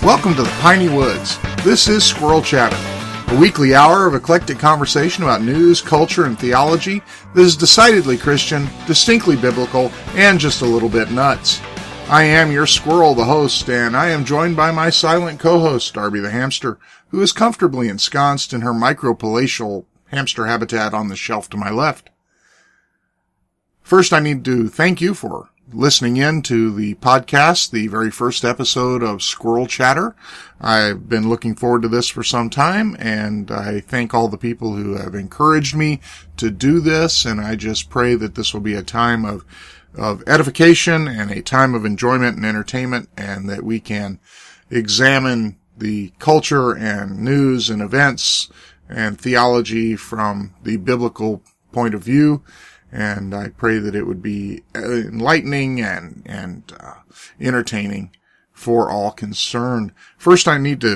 Welcome to the Piney Woods. This is Squirrel Chatter, a weekly hour of eclectic conversation about news, culture, and theology that is decidedly Christian, distinctly biblical, and just a little bit nuts. I am your squirrel, the host, and I am joined by my silent co-host, Darby the hamster, who is comfortably ensconced in her micropalatial hamster habitat on the shelf to my left. First, I need to thank you for listening in to the podcast, the very first episode of Squirrel Chatter. I've been looking forward to this for some time, and I thank all the people who have encouraged me to do this, and I just pray that this will be a time of edification and a time of enjoyment and entertainment, and that we can examine the culture and news and events and theology from the biblical point of view. And I pray that it would be enlightening and entertaining for all concerned. Second, I need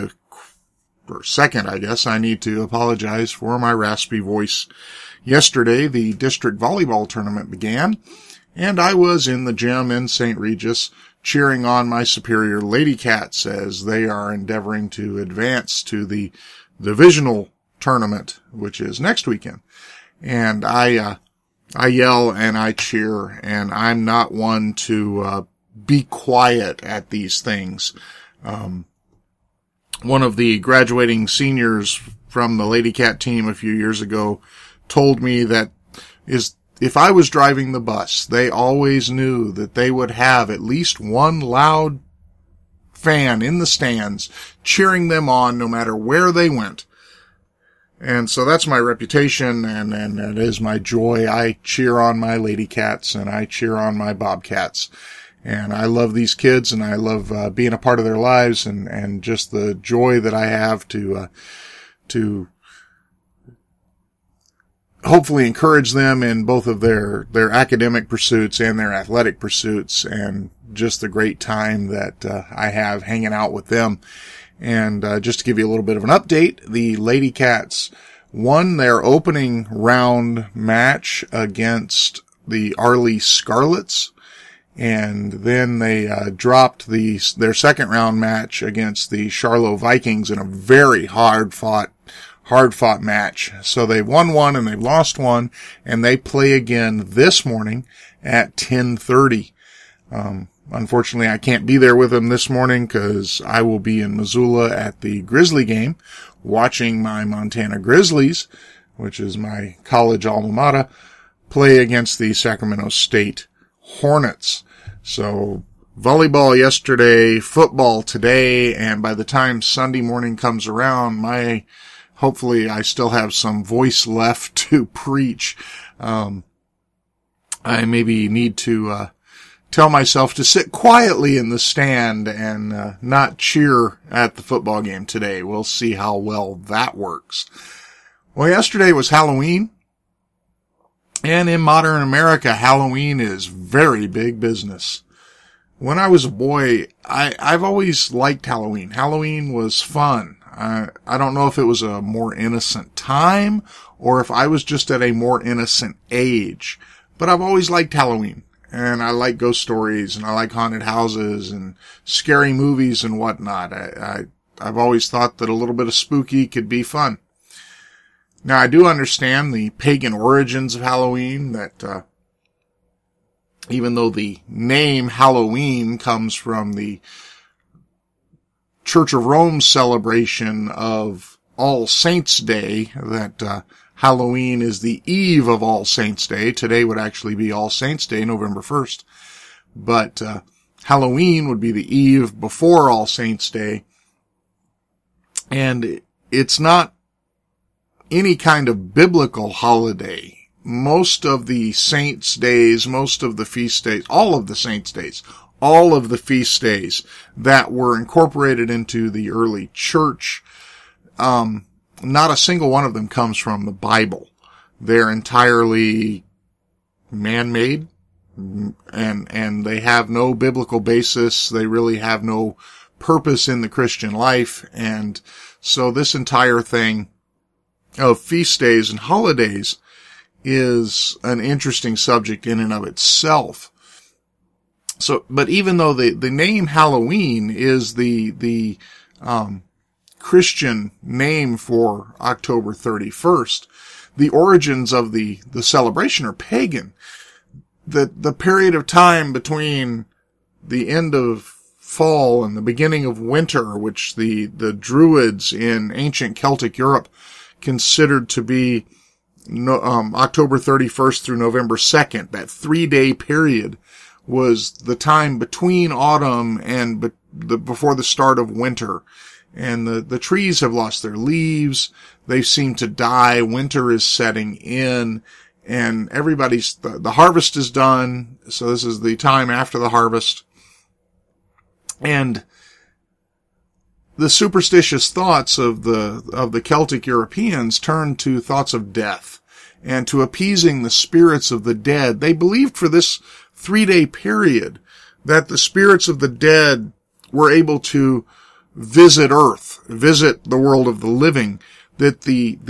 to apologize for my raspy voice. Yesterday, the district volleyball tournament began, and I was in the gym in St. Regis cheering on my superior Lady Cats as they are endeavoring to advance to the divisional tournament, which is next weekend. And I yell and I cheer, and I'm not one to be quiet at these things. One of the graduating seniors from the Lady Cat team a few years ago told me that if I was driving the bus, they always knew that they would have at least one loud fan in the stands cheering them on no matter where they went. And so that's my reputation, and it is my joy. I cheer on my Lady Cats, and I cheer on my Bobcats. And I love these kids, and I love being a part of their lives, and just the joy that I have to hopefully encourage them in both of their academic pursuits and their athletic pursuits, and just the great time that I have hanging out with them. And just to give you a little bit of an update, the Lady Cats won their opening round match against the Arley Scarlets, and then they dropped their second round match against the Charlotte Vikings in a very hard fought match. So they won one and they lost one, and they play again this morning at 10:30. Unfortunately, I can't be there with them this morning because I will be in Missoula at the Grizzly game watching my Montana Grizzlies, which is my college alma mater, play against the Sacramento State Hornets. So volleyball yesterday, football today, and by the time Sunday morning comes around, hopefully I still have some voice left to preach. I maybe need to tell myself to sit quietly in the stand and not cheer at the football game today. We'll see how well that works. Well, yesterday was Halloween, and in modern America, Halloween is very big business. When I was a boy, I've always liked Halloween. Halloween was fun. I don't know if it was a more innocent time or if I was just at a more innocent age, but I've always liked Halloween. And I like ghost stories, and I like haunted houses and scary movies and whatnot. I've always thought that a little bit of spooky could be fun. Now, I do understand the pagan origins of Halloween, that even though the name Halloween comes from the Church of Rome celebration of All Saints' Day, that Halloween is the eve of All Saints' Day. Today would actually be All Saints' Day, November 1st. But Halloween would be the eve before All Saints' Day. And it's not any kind of biblical holiday. Most of the saints' days, most of the feast days, all of the saints' days, all of the feast days that were incorporated into the early church, not a single one of them comes from the Bible. They're entirely man-made, and they have no biblical basis. They really have no purpose in the Christian life. And so this entire thing of feast days and holidays is an interesting subject in and of itself. But even though the name Halloween is the Christian name for October 31st, the origins of the celebration are pagan. The period of time between the end of fall and the beginning of winter, which the Druids in ancient Celtic Europe considered to be October 31st through November 2nd, that 3-day period was the time between autumn and before the start of winter. And the trees have lost their leaves. They seem to die. Winter is setting in, and the harvest is done. So this is the time after the harvest. And the superstitious thoughts of the Celtic Europeans turned to thoughts of death and to appeasing the spirits of the dead. They believed for this 3-day period that the spirits of the dead were able to visit Earth, visit the world of the living, that the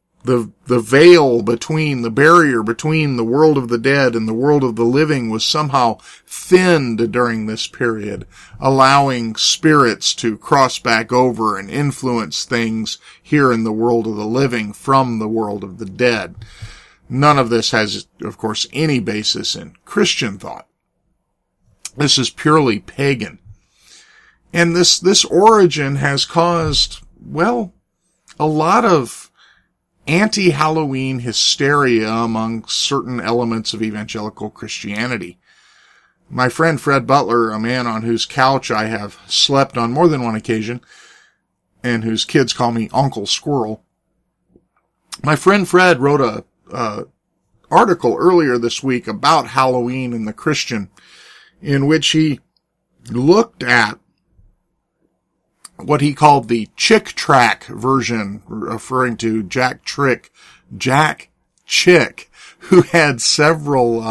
veil between, the barrier between the world of the dead and the world of the living was somehow thinned during this period, allowing spirits to cross back over and influence things here in the world of the living from the world of the dead. None of this has, of course, any basis in Christian thought. This is purely pagan. And this origin has caused, well, a lot of anti-Halloween hysteria among certain elements of evangelical Christianity. My friend Fred Butler, a man on whose couch I have slept on more than one occasion, and whose kids call me Uncle Squirrel. My friend Fred wrote a article earlier this week about Halloween and the Christian, in which he looked at what he called the Chick Track version, referring to Jack Chick, who had several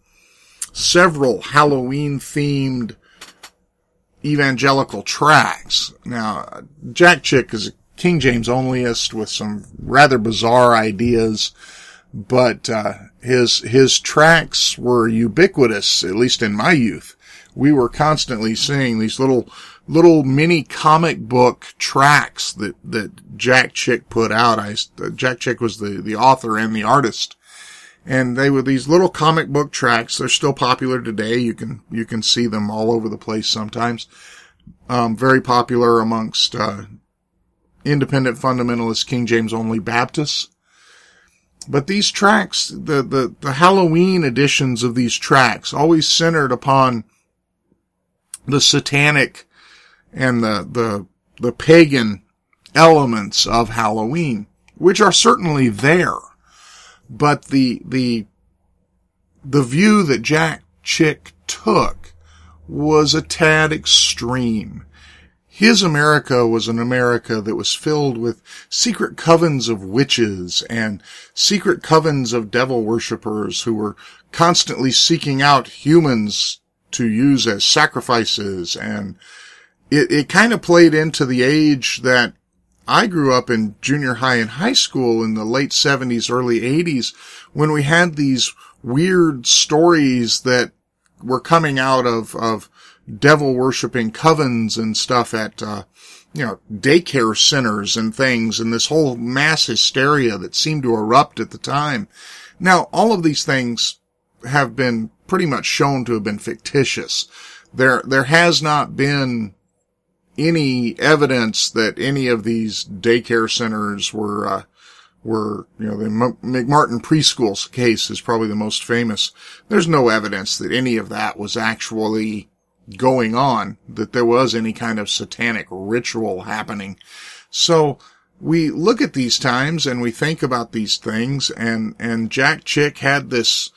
Halloween themed evangelical tracts. Now, Jack Chick is a King James onlyist with some rather bizarre ideas, but his tracts were ubiquitous, at least in my youth. We were constantly seeing these little mini comic book tracts that Jack Chick put out. Jack Chick was the author and the artist. And they were these little comic book tracts. They're still popular today. You can see them all over the place sometimes. Very popular amongst, independent fundamentalist King James only Baptists. But these tracts, the Halloween editions of these tracts always centered upon the satanic and the pagan elements of Halloween, which are certainly there. But the view that Jack Chick took was a tad extreme. His America was an America that was filled with secret covens of witches and secret covens of devil worshippers who were constantly seeking out humans to use as sacrifices. And it kind of played into the age that I grew up in junior high and high school in the late 70s, early 80s, when we had these weird stories that were coming out of devil worshipping covens and stuff at, daycare centers and things, and this whole mass hysteria that seemed to erupt at the time. Now, all of these things have been pretty much shown to have been fictitious. There has not been any evidence that any of these daycare centers were, the McMartin preschool case is probably the most famous. There's no evidence that any of that was actually going on, that there was any kind of satanic ritual happening. So we look at these times and we think about these things, and Jack Chick had this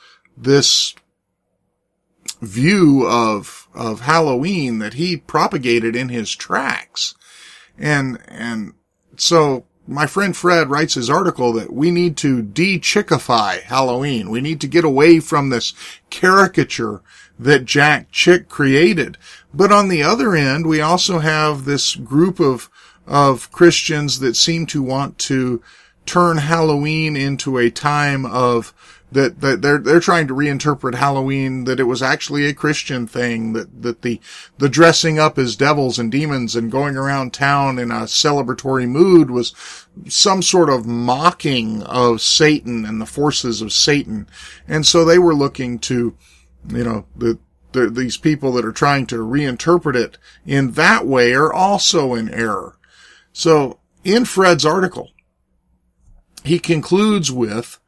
view of Halloween that he propagated in his tracts. And so my friend Fred writes his article that we need to de-chickify Halloween. We need to get away from this caricature that Jack Chick created. But on the other end, we also have this group of Christians that seem to want to turn Halloween into a time of that they're trying to reinterpret Halloween, that it was actually a Christian thing, that the dressing up as devils and demons and going around town in a celebratory mood was some sort of mocking of Satan and the forces of Satan. And so they were looking to, these people that are trying to reinterpret it in that way are also in error. So in Fred's article, he concludes with,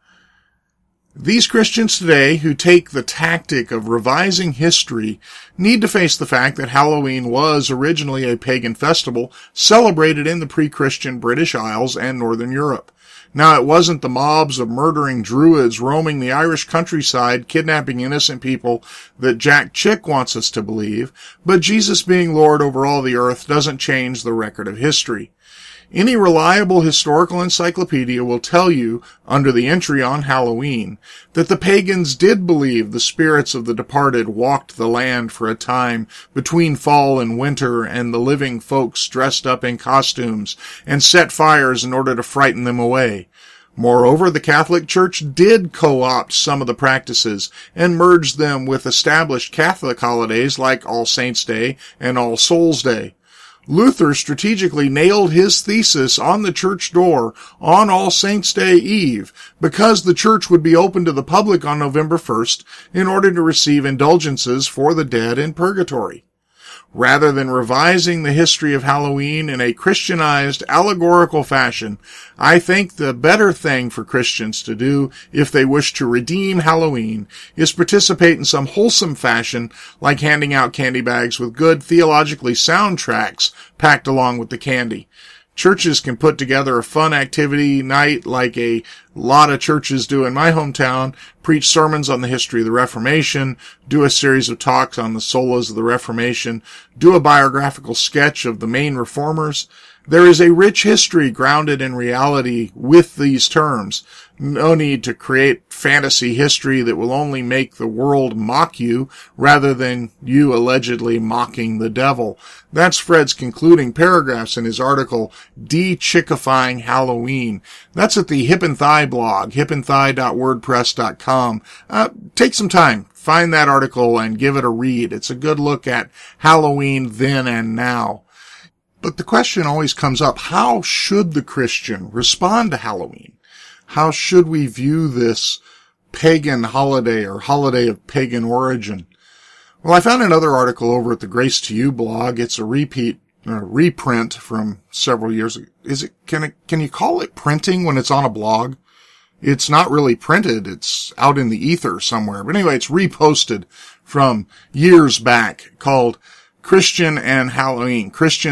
these Christians today who take the tactic of revising history need to face the fact that Halloween was originally a pagan festival celebrated in the pre-Christian British Isles and Northern Europe. Now, it wasn't the mobs of murdering druids roaming the Irish countryside, kidnapping innocent people that Jack Chick wants us to believe, but Jesus being Lord over all the earth doesn't change the record of history. Any reliable historical encyclopedia will tell you, under the entry on Halloween, that the pagans did believe the spirits of the departed walked the land for a time between fall and winter, and the living folks dressed up in costumes and set fires in order to frighten them away. Moreover, the Catholic Church did co-opt some of the practices and merged them with established Catholic holidays like All Saints' Day and All Souls' Day. Luther strategically nailed his thesis on the church door on All Saints' Day Eve because the church would be open to the public on November 1st in order to receive indulgences for the dead in purgatory. Rather than revising the history of Halloween in a Christianized, allegorical fashion, I think the better thing for Christians to do, if they wish to redeem Halloween, is participate in some wholesome fashion, like handing out candy bags with good, theologically sound tracts packed along with the candy. Churches can put together a fun activity night like a lot of churches do in my hometown, preach sermons on the history of the Reformation, do a series of talks on the solas of the Reformation, do a biographical sketch of the main reformers. There is a rich history grounded in reality with these terms. No need to create fantasy history that will only make the world mock you rather than you allegedly mocking the devil. That's Fred's concluding paragraphs in his article, De-Chickifying Halloween. That's at the Hip and Thigh blog, hipandthigh.wordpress.com. Take some time, find that article and give it a read. It's a good look at Halloween then and now. But the question always comes up, how should the Christian respond to Halloween? How should we view this pagan holiday or holiday of pagan origin? Well, I found another article over at the Grace to You blog. It's a reprint from several years ago. Can you call it printing when it's on a blog? It's not really printed. It's out in the ether somewhere. But anyway, it's reposted from years back, called Christians and Halloween.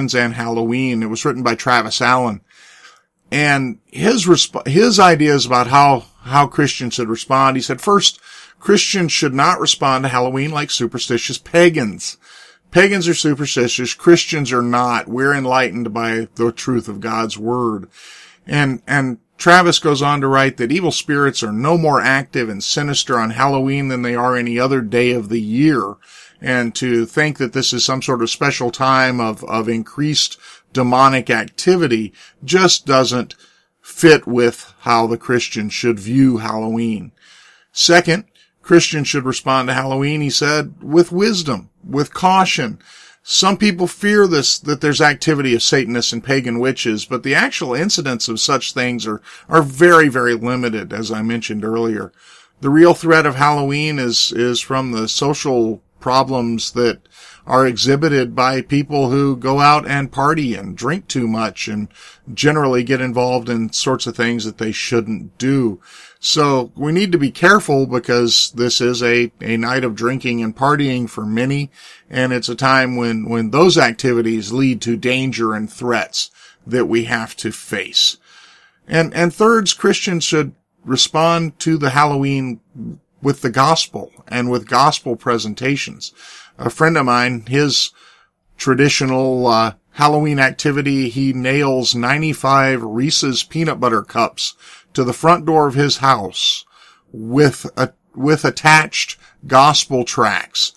It was written by Travis Allen. And his ideas about how Christians should respond, he said, first, Christians should not respond to Halloween like superstitious pagans. Pagans are superstitious. Christians are not. We're enlightened by the truth of God's word. And Travis goes on to write that evil spirits are no more active and sinister on Halloween than they are any other day of the year. And to think that this is some sort of special time of increased demonic activity just doesn't fit with how the Christian should view Halloween. Second, Christians should respond to Halloween, he said, with wisdom, with caution. Some people fear that there's activity of Satanists and pagan witches, but the actual incidents of such things are very, very limited, as I mentioned earlier. The real threat of Halloween is from the social problems that are exhibited by people who go out and party and drink too much and generally get involved in sorts of things that they shouldn't do. So we need to be careful because this is a night of drinking and partying for many, and it's a time when those activities lead to danger and threats that we have to face. And third, Christians should respond to the Halloween with the gospel and with gospel presentations. A friend of mine, his traditional Halloween activity, he nails 95 Reese's peanut butter cups to the front door of his house with attached gospel tracts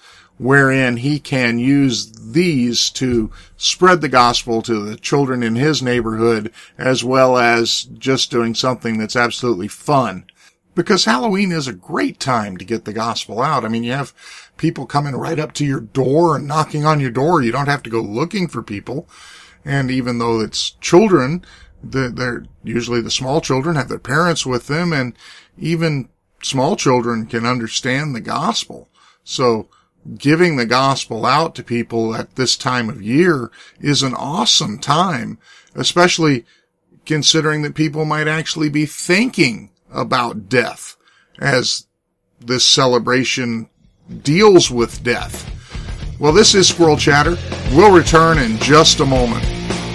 wherein he can use these to spread the gospel to the children in his neighborhood, as well as just doing something that's absolutely fun. Because Halloween is a great time to get the gospel out. I mean, you have people coming right up to your door and knocking on your door. You don't have to go looking for people. And even though it's children, they're usually the small children have their parents with them, and even small children can understand the gospel. So giving the gospel out to people at this time of year is an awesome time, especially considering that people might actually be thinking about death as this celebration deals with death. Well, this is Squirrel Chatter. We'll return in just a moment.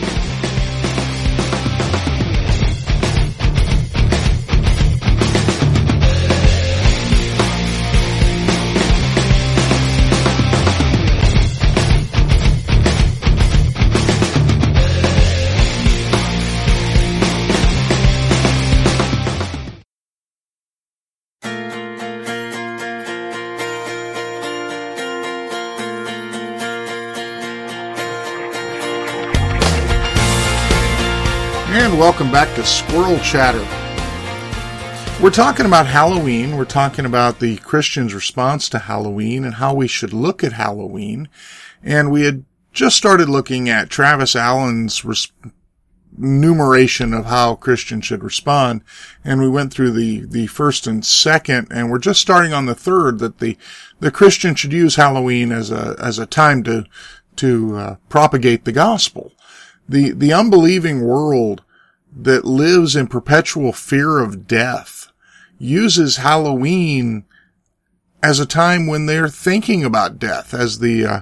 And welcome back to Squirrel Chatter. We're talking about Halloween. We're talking about the Christian's response to Halloween and how we should look at Halloween. And we had just started looking at Travis Allen's enumeration of how Christians should respond. And we went through the first and second, and we're just starting on the third, that the Christian should use Halloween as a time to propagate the gospel. The unbelieving world that lives in perpetual fear of death uses Halloween as a time when they're thinking about death. As the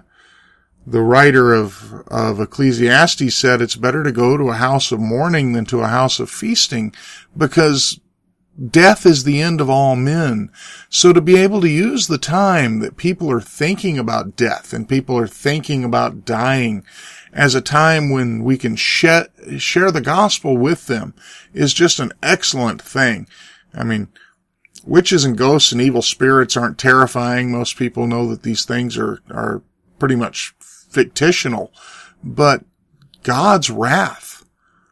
writer of Ecclesiastes said, it's better to go to a house of mourning than to a house of feasting, because death is the end of all men. So to be able to use the time that people are thinking about death and people are thinking about dying as a time when we can share the gospel with them is just an excellent thing. I mean, witches and ghosts and evil spirits aren't terrifying. Most people know that these things are pretty much fictional. But God's wrath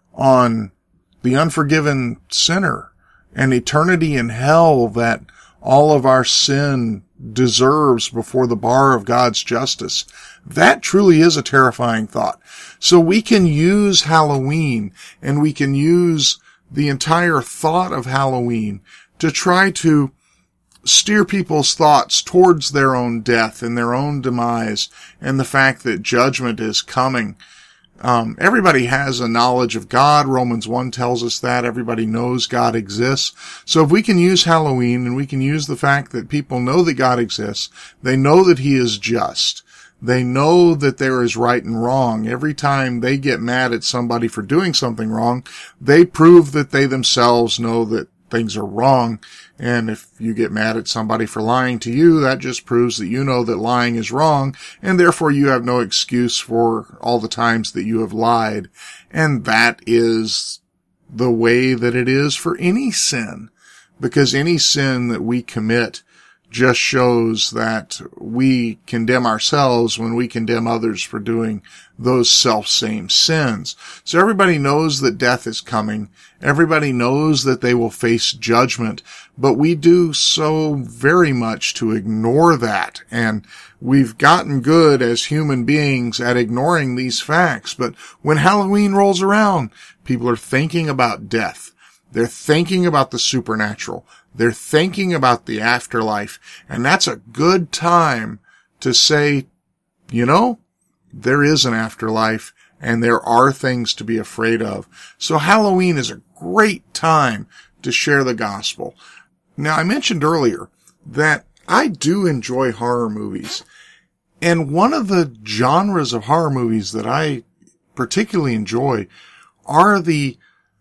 on the unforgiven sinner and eternity in hell that all of our sin deserves before the bar of God's justice, that truly is a terrifying thought. So we can use Halloween, and we can use the entire thought of Halloween to try to steer people's thoughts towards their own death and their own demise and the fact that judgment is coming. Everybody has a knowledge of God. Romans 1 tells us that. Everybody knows God exists. So if we can use Halloween and we can use the fact that people know that God exists, they know that He is just. They know that there is right and wrong. Every time they get mad at somebody for doing something wrong, they prove that they themselves know that things are wrong. And if you get mad at somebody for lying to you, that just proves that you know that lying is wrong, and therefore you have no excuse for all the times that you have lied. And that is the way that it is for any sin, because any sin that we commit just shows that we condemn ourselves when we condemn others for doing those self-same sins. So everybody knows that death is coming. Everybody knows that they will face judgment, but we do so very much to ignore that. And we've gotten good as human beings at ignoring these facts. But when Halloween rolls around, people are thinking about death. They're thinking about the supernatural. They're thinking about the afterlife. And that's a good time to say, you know, there is an afterlife and there are things to be afraid of. So Halloween is a great time to share the gospel. Now, I mentioned earlier that I do enjoy horror movies. And one of the genres of horror movies that I particularly enjoy are the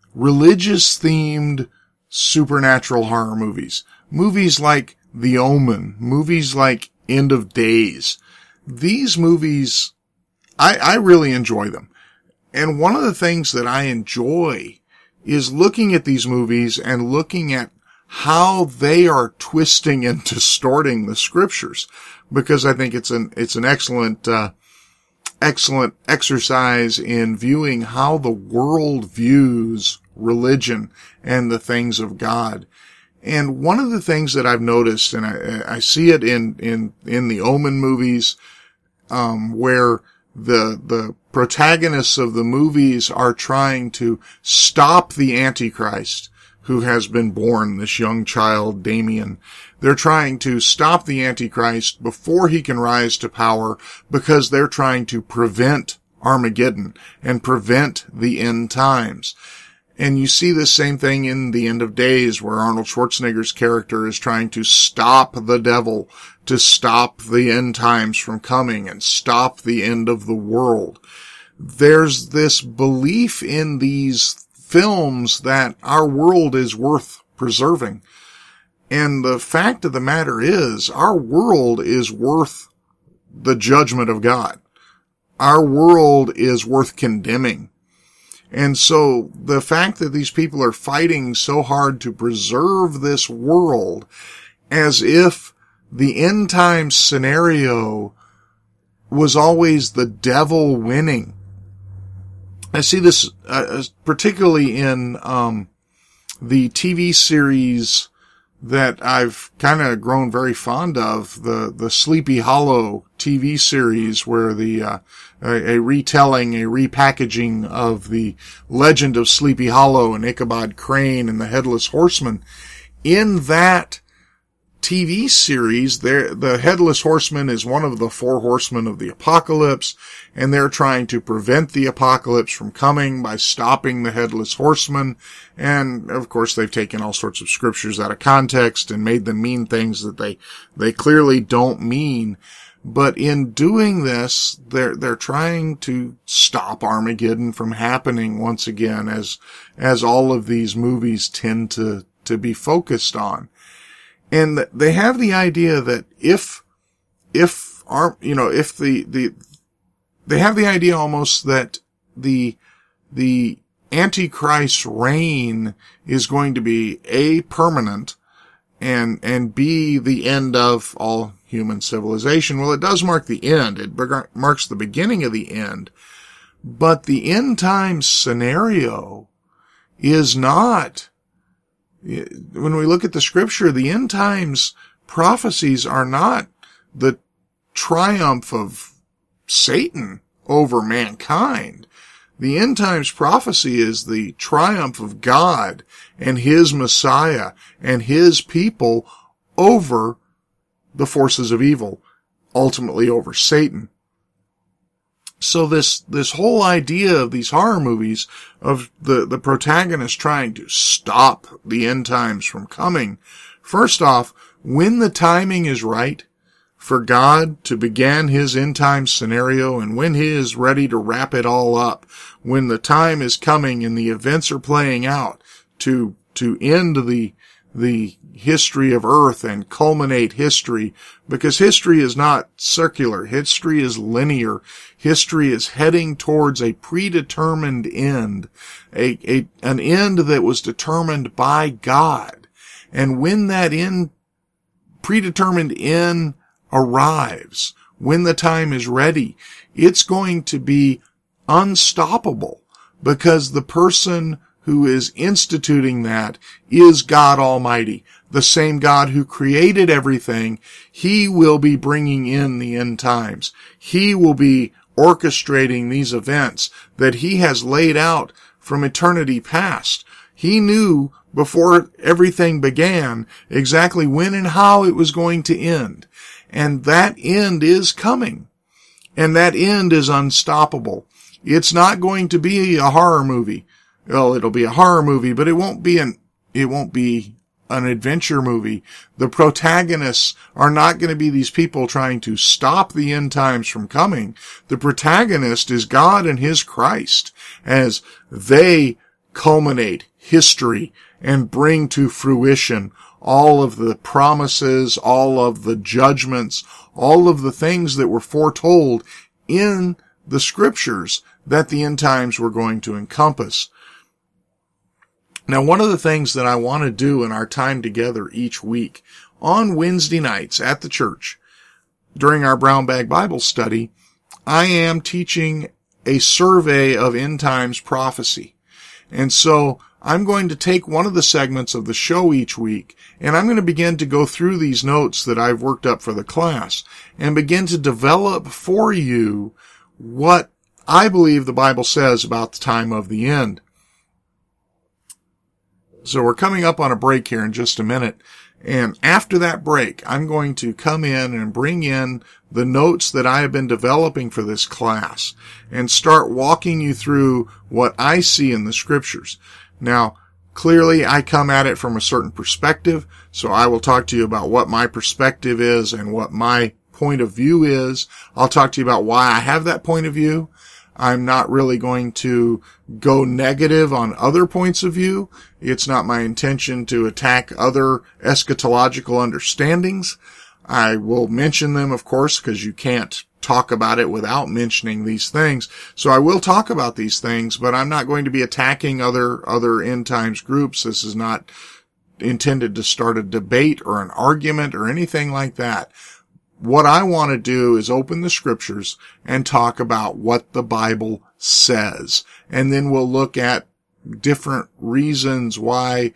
religious-themed supernatural horror movies. Movies like The Omen, movies like End of Days. These movies, I really enjoy them. And one of the things that I enjoy is looking at these movies and looking at how they are twisting and distorting the scriptures, because I think it's an excellent exercise in viewing how the world views religion and the things of God. And one of the things that I've noticed, and I see it in the Omen movies, where the protagonists of the movies are trying to stop the Antichrist who has been born, this young child, Damien. They're trying to stop the Antichrist before he can rise to power, because they're trying to prevent Armageddon and prevent the end times. And you see the same thing in The End of Days, where Arnold Schwarzenegger's character is trying to stop the devil, to stop the end times from coming and stop the end of the world. There's this belief in these films that our world is worth preserving. And the fact of the matter is, our world is worth the judgment of God. Our world is worth condemning. And so the fact that these people are fighting so hard to preserve this world, as if the end times scenario was always the devil winning. I see this particularly in the TV series that I've kind of grown very fond of, the Sleepy Hollow TV series, where a retelling, a repackaging of the legend of Sleepy Hollow and Ichabod Crane and the Headless Horseman. In that TV series, the Headless Horseman is one of the 4 horsemen of the apocalypse, and they're trying to prevent the apocalypse from coming by stopping the Headless Horseman. And of course, they've taken all sorts of scriptures out of context and made them mean things that they clearly don't mean. But in doing this, they're trying to stop Armageddon from happening once again, as all of these movies tend to be focused on. And they have the idea that they have the idea almost that the Antichrist's reign is going to be permanent, and B, the end of all human civilization. Well, it does mark the end. It marks the beginning of the end. But the end times scenario is not. When we look at the scripture, the end times prophecies are not the triumph of Satan over mankind. The end times prophecy is the triumph of God and His Messiah and His people over the forces of evil, ultimately over Satan. So this whole idea of these horror movies of the protagonist trying to stop the end times from coming, first off, when the timing is right for God to begin His end time scenario, and when He is ready to wrap it all up, when the time is coming and the events are playing out to end the history of Earth and culminate history, because history is not circular. History is linear. History is heading towards a predetermined end, an end that was determined by God. And when that predetermined end arrives, when the time is ready, it's going to be unstoppable, because the person who is instituting that is God Almighty, the same God who created everything. He will be bringing in the end times. He will be orchestrating these events that He has laid out from eternity past. He knew before everything began exactly when and how it was going to end. And that end is coming. And that end is unstoppable. It's not going to be a horror movie. Well, it'll be a horror movie, but it won't be an adventure movie. The protagonists are not going to be these people trying to stop the end times from coming. The protagonist is God and His Christ, as they culminate history and bring to fruition all of the promises, all of the judgments, all of the things that were foretold in the scriptures that the end times were going to encompass. Now, one of the things that I want to do in our time together each week on Wednesday nights at the church during our Brown Bag Bible study, I am teaching a survey of end times prophecy. And so I'm going to take one of the segments of the show each week, and I'm going to begin to go through these notes that I've worked up for the class and begin to develop for you what I believe the Bible says about the time of the end. So we're coming up on a break here in just a minute. And after that break, I'm going to come in and bring in the notes that I have been developing for this class and start walking you through what I see in the scriptures. Now, clearly I come at it from a certain perspective, so I will talk to you about what my perspective is and what my point of view is. I'll talk to you about why I have that point of view. I'm not really going to go negative on other points of view. It's not my intention to attack other eschatological understandings. I will mention them, of course, because you can't talk about it without mentioning these things. So I will talk about these things, but I'm not going to be attacking other end times groups. This is not intended to start a debate or an argument or anything like that. What I want to do is open the scriptures and talk about what the Bible says. And then we'll look at different reasons why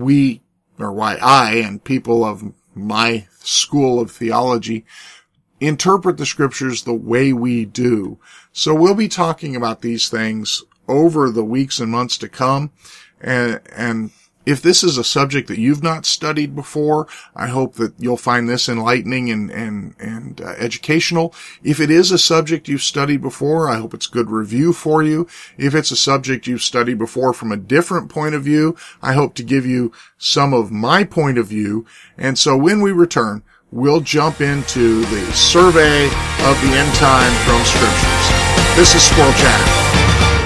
I and people of my school of theology interpret the scriptures the way we do. So we'll be talking about these things over the weeks and months to come. And if this is a subject that you've not studied before, I hope that you'll find this enlightening and educational. If it is a subject you've studied before, I hope it's good review for you. If it's a subject you've studied before from a different point of view, I hope to give you some of my point of view. And so when we return, we'll jump into the survey of the end time from scriptures. This is Squirrel Chatter.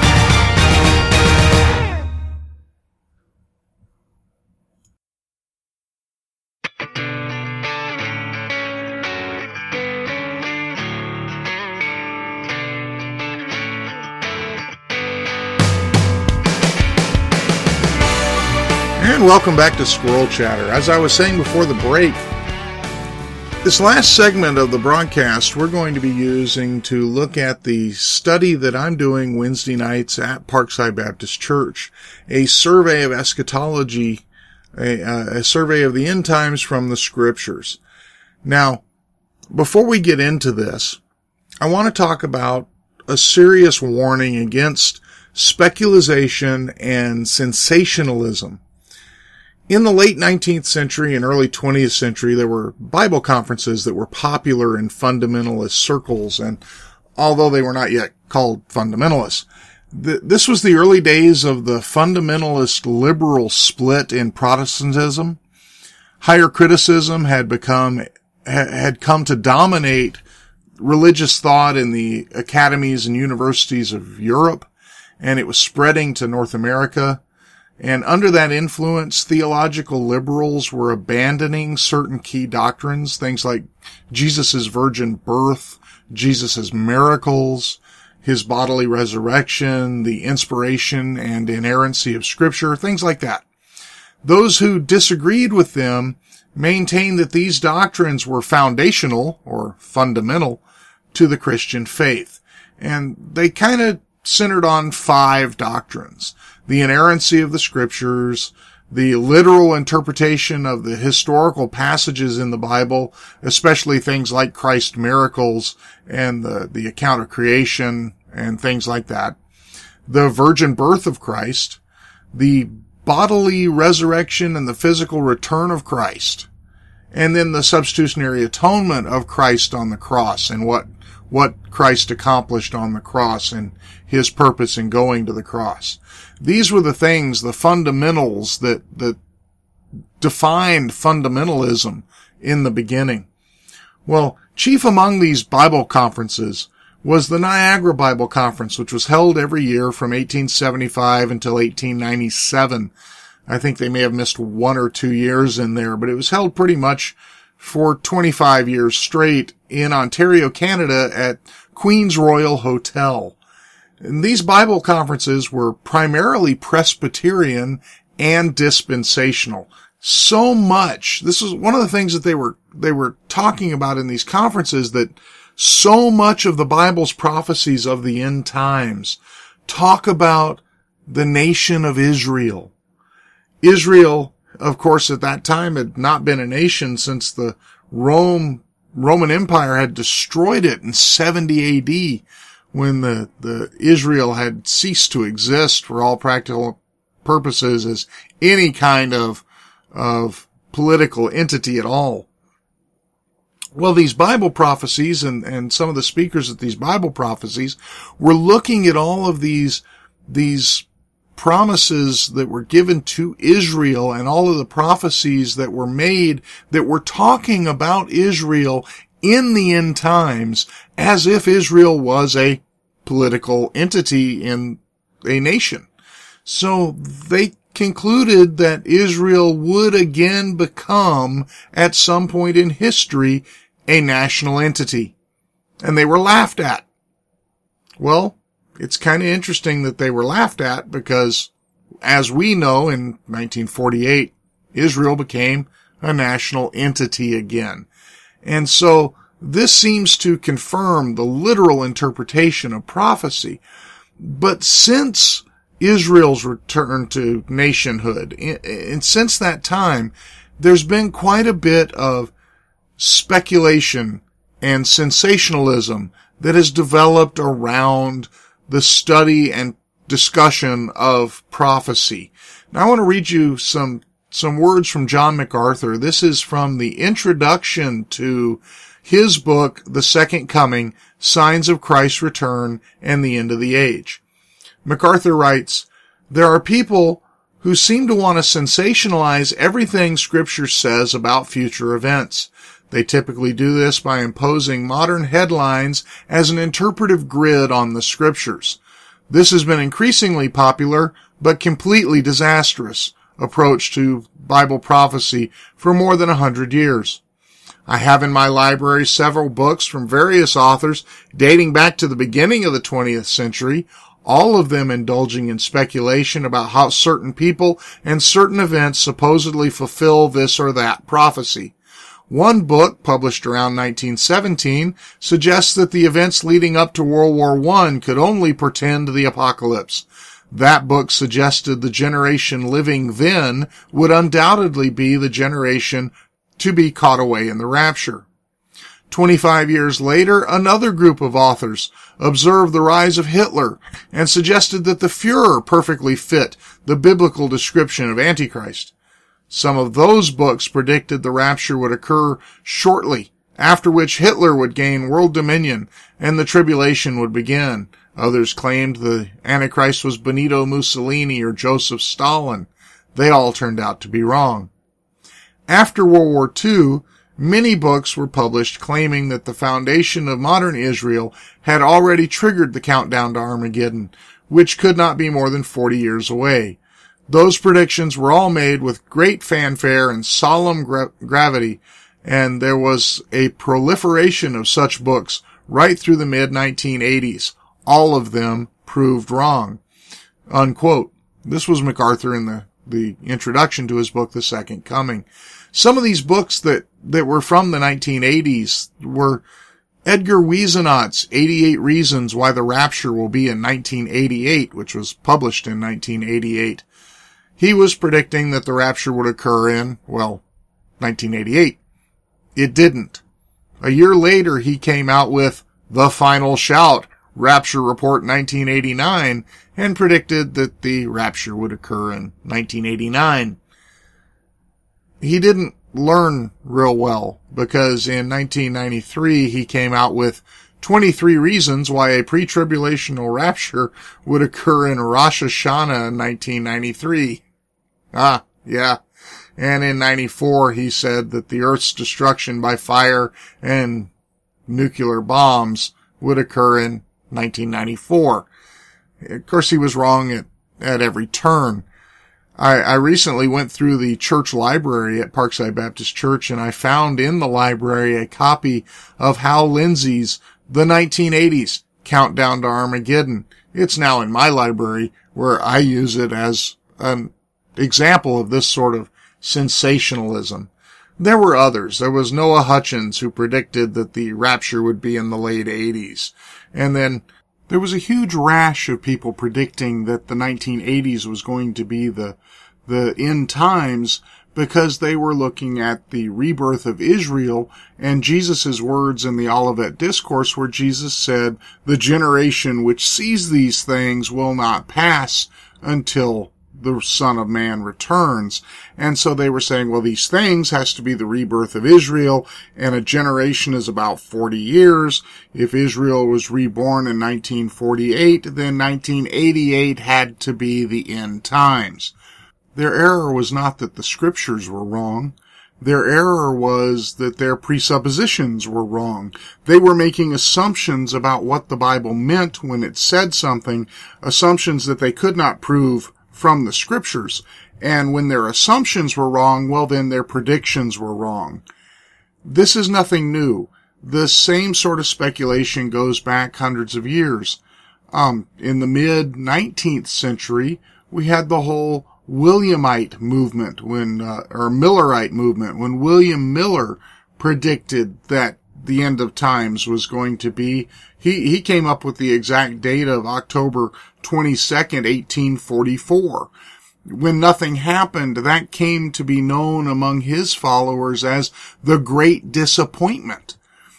And welcome back to Squirrel Chatter. As I was saying before the break, this last segment of the broadcast we're going to be using to look at the study that I'm doing Wednesday nights at Parkside Baptist Church, a survey of eschatology, a survey of the end times from the scriptures. Now, before we get into this, I want to talk about a serious warning against speculation and sensationalism. In the late 19th century and early 20th century, there were Bible conferences that were popular in fundamentalist circles, and although they were not yet called fundamentalists, this was the early days of the fundamentalist liberal split in Protestantism. Higher criticism had come to dominate religious thought in the academies and universities of Europe, and it was spreading to North America. And under that influence, theological liberals were abandoning certain key doctrines, things like Jesus' virgin birth, Jesus' miracles, his bodily resurrection, the inspiration and inerrancy of Scripture, things like that. Those who disagreed with them maintained that these doctrines were foundational or fundamental to the Christian faith. And they kind of centered on 5 doctrines: the inerrancy of the scriptures, the literal interpretation of the historical passages in the Bible, especially things like Christ's miracles and the account of creation and things like that, the virgin birth of Christ, the bodily resurrection and the physical return of Christ, and then the substitutionary atonement of Christ on the cross and what Christ accomplished on the cross and his purpose in going to the cross. These were the things, the fundamentals that defined fundamentalism in the beginning. Well, chief among these Bible conferences was the Niagara Bible Conference, which was held every year from 1875 until 1897. I think they may have missed 1 or 2 years in there, but it was held pretty much for 25 years straight in Ontario, Canada at Queen's Royal Hotel. And these Bible conferences were primarily Presbyterian and dispensational. So much. This is one of the things that they were talking about in these conferences, that so much of the Bible's prophecies of the end times talk about the nation of Israel. Israel, of course, at that time had not been a nation since the Roman Empire had destroyed it in 70 AD, when the Israel had ceased to exist for all practical purposes as any kind of political entity at all. Well, these Bible prophecies and some of the speakers at these Bible prophecies were looking at all of these promises that were given to Israel and all of the prophecies that were made that were talking about Israel in the end times as if Israel was a political entity in a nation. So they concluded that Israel would again become, at some point in history, a national entity. And they were laughed at. Well, it's kind of interesting that they were laughed at because, as we know, in 1948, Israel became a national entity again. And so this seems to confirm the literal interpretation of prophecy. But since Israel's return to nationhood, and since that time, there's been quite a bit of speculation and sensationalism that has developed around the study and discussion of prophecy. Now I want to read you some words from John MacArthur. This is from the introduction to his book, The Second Coming, Signs of Christ's Return and the End of the Age. MacArthur writes, "There are people who seem to want to sensationalize everything Scripture says about future events. They typically do this by imposing modern headlines as an interpretive grid on the Scriptures. This has been increasingly popular, but completely disastrous, approach to Bible prophecy for more than 100 years. I have in my library several books from various authors dating back to the beginning of the 20th century, all of them indulging in speculation about how certain people and certain events supposedly fulfill this or that prophecy. One book, published around 1917, suggests that the events leading up to World War I could only portend the apocalypse. That book suggested the generation living then would undoubtedly be the generation to be caught away in the rapture. 25 years later, another group of authors observed the rise of Hitler and suggested that the Führer perfectly fit the biblical description of Antichrist. Some of those books predicted the rapture would occur shortly, after which Hitler would gain world dominion and the tribulation would begin. Others claimed the Antichrist was Benito Mussolini or Joseph Stalin. They all turned out to be wrong. After World War II, many books were published claiming that the foundation of modern Israel had already triggered the countdown to Armageddon, which could not be more than 40 years away. Those predictions were all made with great fanfare and solemn gravity, and there was a proliferation of such books right through the mid-1980s. All of them proved wrong." Unquote. This was MacArthur in the introduction to his book, The Second Coming. Some of these books that were from the 1980s were Edgar Wiesenat's 88 Reasons Why the Rapture Will Be in 1988, which was published in 1988. He was predicting that the rapture would occur in, 1988. It didn't. A year later, he came out with The Final Shout, Rapture Report 1989, and predicted that the rapture would occur in 1989. He didn't learn real well, because in 1993 he came out with 23 Reasons Why a Pre-Tribulational Rapture Would Occur in Rosh Hashanah in 1993. Yeah. And in 94 he said that the Earth's destruction by fire and nuclear bombs would occur in 1994. Of course, he was wrong at every turn. I recently went through the church library at Parkside Baptist Church, and I found in the library a copy of Hal Lindsey's The 1980s Countdown to Armageddon. It's now in my library, where I use it as example of this sort of sensationalism. There were others. There was Noah Hutchins, who predicted that the rapture would be in the late 80s. And then there was a huge rash of people predicting that the 1980s was going to be the end times, because they were looking at the rebirth of Israel and Jesus' words in the Olivet Discourse, where Jesus said, "The generation which sees these things will not pass until the Son of Man returns." And so they were saying, well, these things has to be the rebirth of Israel, and a generation is about 40 years. If Israel was reborn in 1948, then 1988 had to be the end times. Their error was not that the scriptures were wrong. Their error was that their presuppositions were wrong. They were making assumptions about what the Bible meant when it said something, assumptions that they could not prove from the scriptures. And when their assumptions were wrong, well, then their predictions were wrong. This is nothing new. The same sort of speculation goes back hundreds of years. In the mid-19th century, we had the whole Williamite movement or Millerite movement, when William Miller predicted that the end of times was going to be, he came up with the exact date of October 22nd, 1844. When nothing happened, that came to be known among his followers as the Great Disappointment.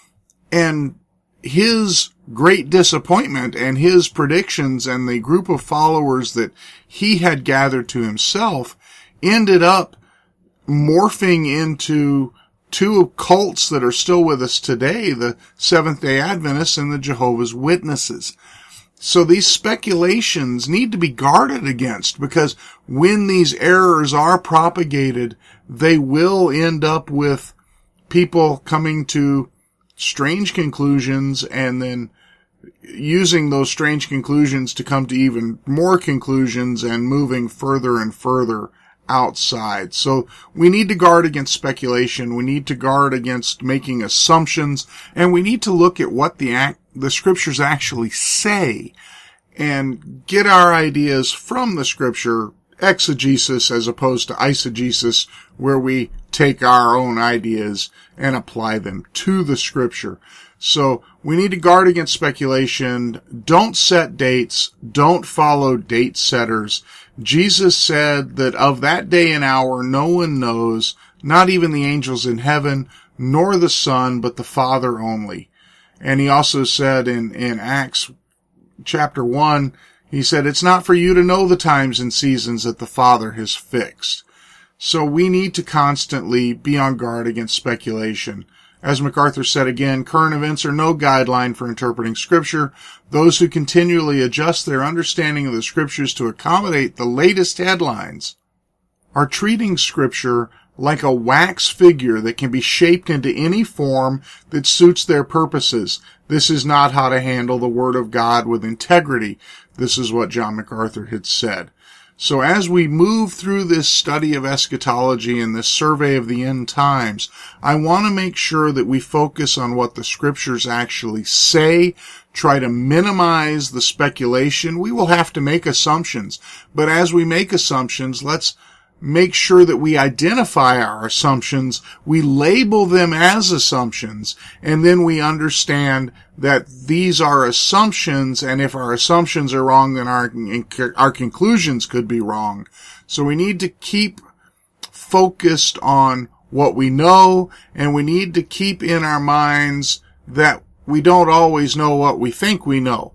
And his great disappointment and his predictions and the group of followers that he had gathered to himself ended up morphing into two cults that are still with us today, the Seventh-day Adventists and the Jehovah's Witnesses. So these speculations need to be guarded against, because when these errors are propagated, they will end up with people coming to strange conclusions and then using those strange conclusions to come to even more conclusions and moving further and further outside. So we need to guard against speculation. We need to guard against making assumptions, and we need to look at what the scriptures actually say and get our ideas from the scripture, exegesis as opposed to eisegesis, where we take our own ideas and apply them to the scripture. So we need to guard against speculation. Don't set dates. Don't follow date setters. Jesus said that of that day and hour no one knows, not even the angels in heaven, nor the Son, but the Father only. And he also said in Acts chapter 1, he said, it's not for you to know the times and seasons that the Father has fixed. So we need to constantly be on guard against speculation. As MacArthur said again, current events are no guideline for interpreting Scripture. Those who continually adjust their understanding of the Scriptures to accommodate the latest headlines are treating Scripture like a wax figure that can be shaped into any form that suits their purposes. This is not how to handle the Word of God with integrity. This is what John MacArthur had said. So as we move through this study of eschatology and this survey of the end times, I want to make sure that we focus on what the scriptures actually say, try to minimize the speculation. We will have to make assumptions, but as we make assumptions, let's make sure that we identify our assumptions, we label them as assumptions, and then we understand that these are assumptions, and if our assumptions are wrong, then our conclusions could be wrong. So we need to keep focused on what we know, and we need to keep in our minds that we don't always know what we think we know.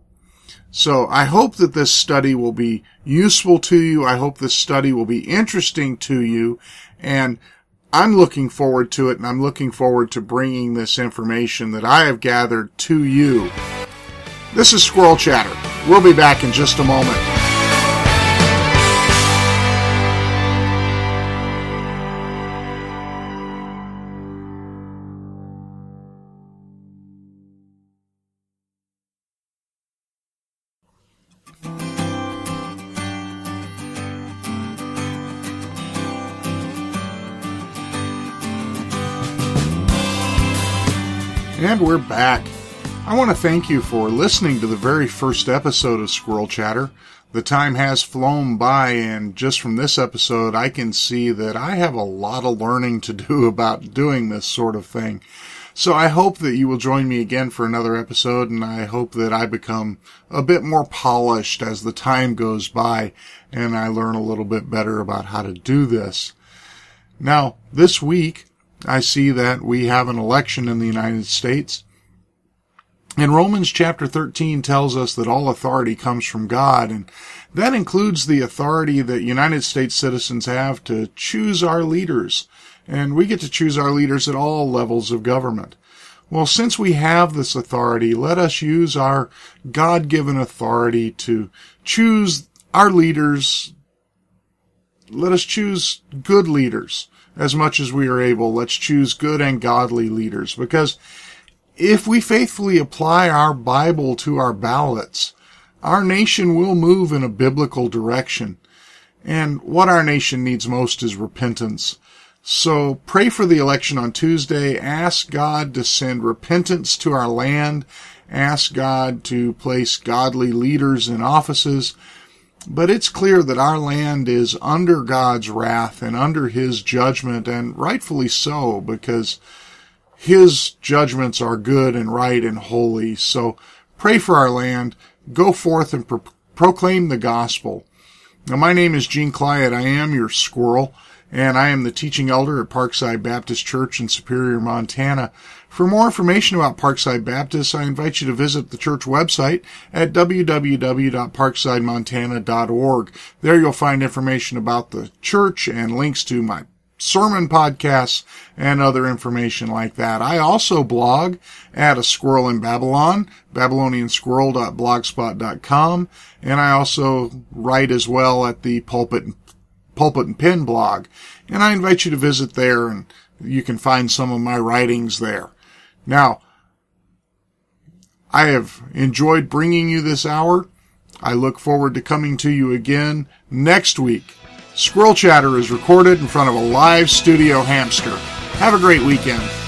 So I hope that this study will be useful to you. I hope this study will be interesting to you. And I'm looking forward to it, and I'm looking forward to bringing this information that I have gathered to you. This is Squirrel Chatter. We'll be back in just a moment. And we're back. I want to thank you for listening to the very first episode of Squirrel Chatter. The time has flown by, and just from this episode, I can see that I have a lot of learning to do about doing this sort of thing. So I hope that you will join me again for another episode, and I hope that I become a bit more polished as the time goes by, and I learn a little bit better about how to do this. Now, this week, I see that we have an election in the United States. And Romans chapter 13 tells us that all authority comes from God, and that includes the authority that United States citizens have to choose our leaders. And we get to choose our leaders at all levels of government. Well, since we have this authority, let us use our God-given authority to choose our leaders. Let us choose good leaders as much as we are able. Let's choose good and godly leaders, because if we faithfully apply our Bible to our ballots, our nation will move in a biblical direction. And what our nation needs most is repentance. So pray for the election on Tuesday. Ask God to send repentance to our land. Ask God to place godly leaders in offices. But it's clear that our land is under God's wrath and under His judgment, and rightfully so, because His judgments are good and right and holy. So pray for our land. Go forth and proclaim the gospel. Now, my name is Gene Clyott. I am your squirrel, and I am the teaching elder at Parkside Baptist Church in Superior, Montana. For more information about Parkside Baptist, I invite you to visit the church website at www.parksidemontana.org. There you'll find information about the church and links to my sermon podcasts and other information like that. I also blog at A Squirrel in Babylon, babyloniansquirrel.blogspot.com, and I also write as well at the Pulpit and Pen blog. And I invite you to visit there, and you can find some of my writings there. Now, I have enjoyed bringing you this hour. I look forward to coming to you again next week. Squirrel Chatter is recorded in front of a live studio hamster. Have a great weekend.